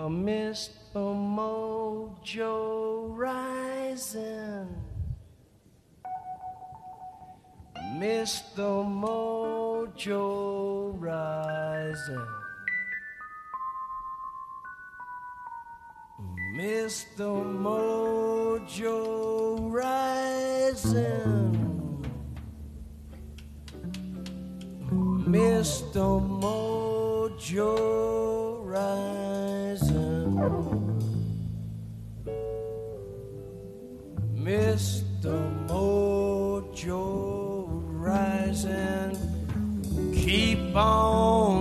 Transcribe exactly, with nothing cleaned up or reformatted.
Mister Mojo rising, Mister Mojo rising, Mister Mojo rising, Mister Mojo rising, Mister Mojo rising, keep on